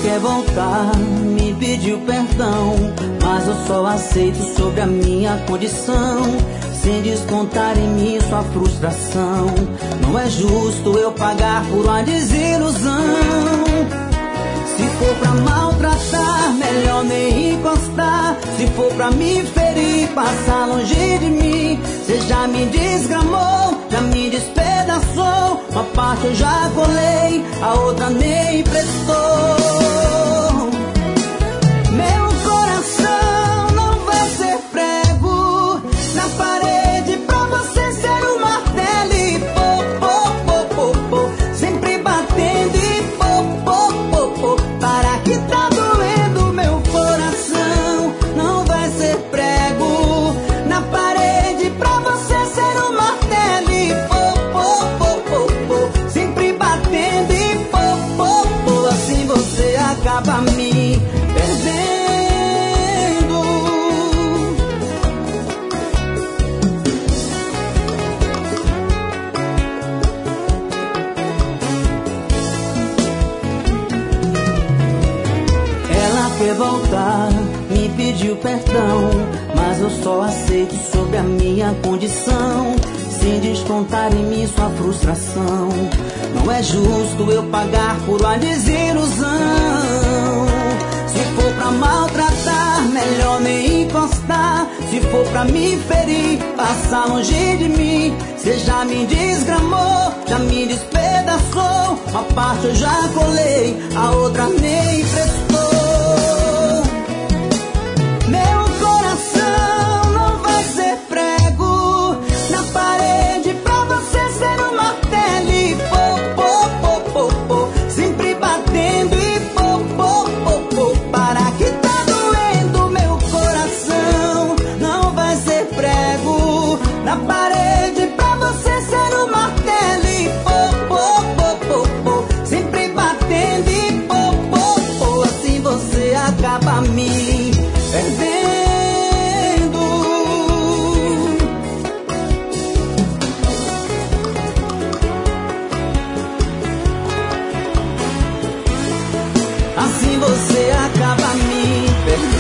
quer voltar, me pediu perdão, mas eu só aceito sobre a minha condição, sem descontar em mim sua frustração. Não é justo eu pagar por uma desilusão. Se for pra maltratar, melhor nem encostar. Se for pra me ferir, passar longe de mim. Cê já me desgramou, já me despedaçou. Uma parte eu já colei, a outra nem prestou. Meu coração não vai ser prego na parede pra você ser um martelo e pô, pô, pô, pô, pô, sempre batendo e pô, pô, pô, pô. Para que tá doendo meu coração. Não vai ser prego na parede pra você ser um martelo e pô, pô, pô, pô, pô, sempre batendo e pô, pô, pô. Assim você acaba me perdendo. Ela quer voltar, me pediu perdão, mas eu só aceito sobre a minha condição, sem descontar em mim sua frustração. Não é justo eu pagar por uma desilusão. Se for pra maltratar, melhor nem encostar. Se for pra me ferir, passar longe de mim. Cê já me desgramou, já me despedaçou. Uma parte eu já colei, a outra nem prestou. Meu coração não vai ser prego na parede pra você ser um martelo e pô, pô, pô, pô, pô, sempre batendo e pô, pô, pô, pô. Para que tá doendo meu coração. Não vai ser prego na parede pra você ser um martelo e pô, pô, pô, pô, pô, sempre batendo e pô, pô, pô. Assim você acaba me perdendo. Assim você acaba me perdendo.